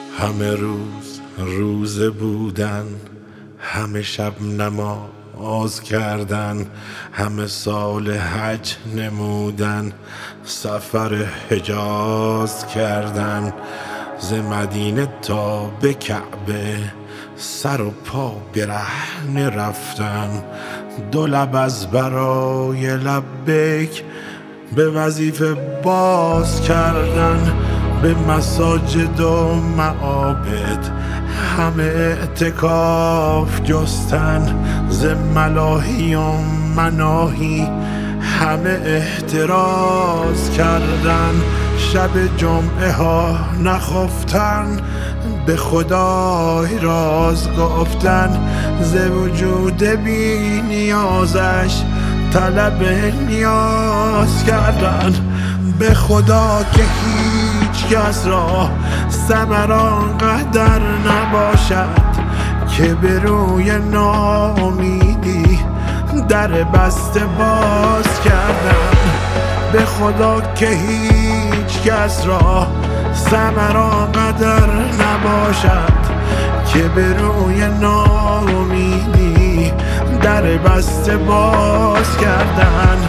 همه روز روزه بودن، همه شب نماز کردن، همه سال حج نمودن، سفر حجاز کردن. ز مدینه تا به کعبه سر و پا برهنه رفتن. دو لب از برای لبیک به وظیفه باز کردن. به مساجد و معابد همه اعتکاف جستن. ز ملاهی و مناهی همه احتراز کردن. شب جمعه ها نخفتن، به خدای راز گفتن. ز وجود بی نیازش طلب نیاز کردن. به خدا که هیچ کس را ثمر آنقدر نباشد که به روی ناامیدی در بسته باز کردن. به خدا که هیچ کس را ثمر آنقدر نباشد که به روی ناامیدی در بسته باز کردن.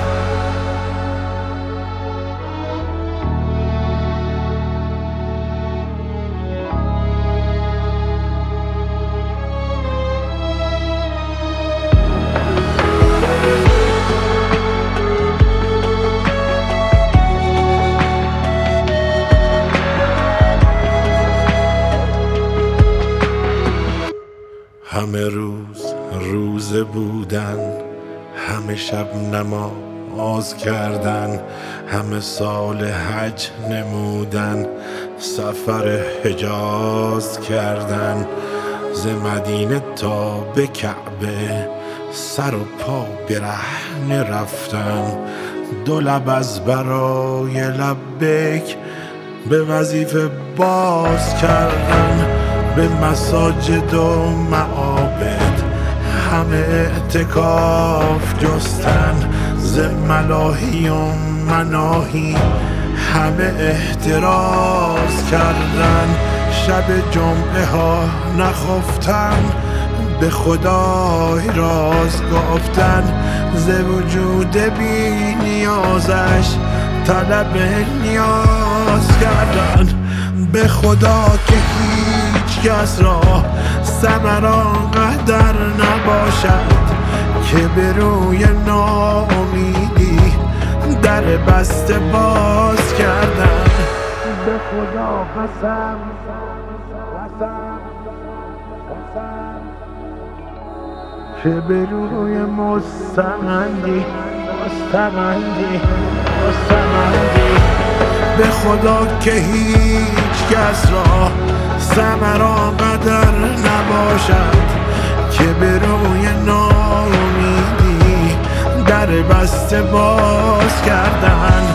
همه روز روزه بودن، همه شب نماز کردن، همه سال حج نمودن، سفر حجاز کردن. ز مدینه تا به کعبه سر و پا برهنه رفتن. دو لب از برای لبیک به وظیفه باز کردن. به مساجد و معابد همه اعتکاف جستن. ز ملاهی و مناهی همه احتراز کردن. شب جمعه ها نخفتن، به خدای راز گفتن. ز وجود بی نیازش طلب نیاز کردن. به خدا که هیچ کس را ثمر آنقدر نباشد که به روی ناامیدی در بسته باز کردن. به خدا قسم که به روی مستمندی به خدا که هیچ کس را ثمر آنقدر نباشد که به روی ناامیدی در بسته باز کردن.